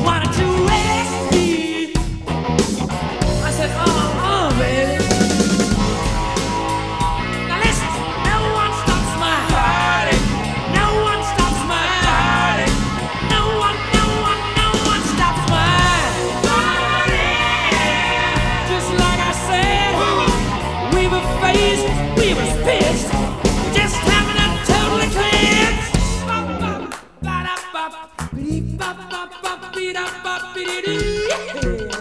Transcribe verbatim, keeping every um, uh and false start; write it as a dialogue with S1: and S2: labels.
S1: wanted to arrest me. I said, uh, uh, baby. Now listen, no one stops my party. No one stops my party. No one, no one, no one stops my party. Just like I said, we were faced, we was pissed, just having a total eclipse. Ba-ba, ba-da-ba, beep, ba-ba, ba-beep-da-ba-beep-dee-dee.